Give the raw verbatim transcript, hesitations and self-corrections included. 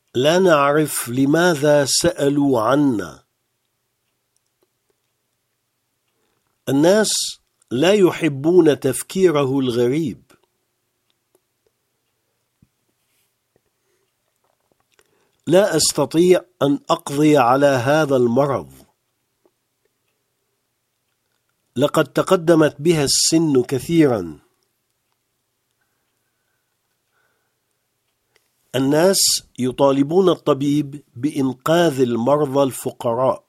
لا نعرف لماذا سألوا عنا. الناس لا يحبون تفكيره الغريب. لا أستطيع أن أقضي على هذا المرض. لقد تقدمت بها السن كثيرا. الناس يطالبون الطبيب بإنقاذ المرضى الفقراء.